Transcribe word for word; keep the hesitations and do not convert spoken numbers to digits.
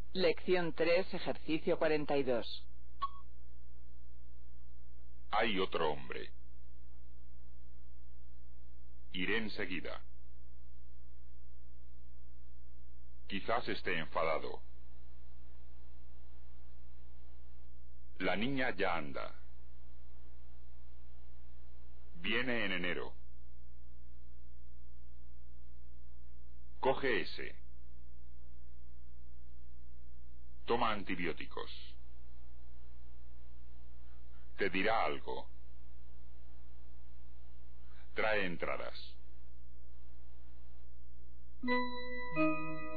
Lección tres, ejercicio cuarenta y dos. Hay otro hombre. Iré enseguida. Quizás esté enfadado. La niña ya anda. Viene en enero. Coge ese. Toma antibióticos. Te dirá algo. Trae entradas.